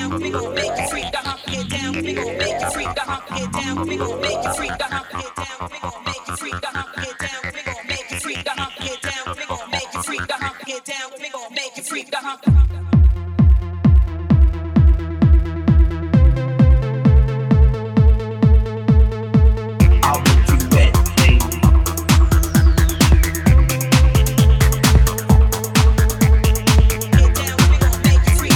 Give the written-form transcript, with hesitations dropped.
down, we gon' make you freak the hop, get down, we gon' make you freak the hop, get down, we gon' make you freak the hop,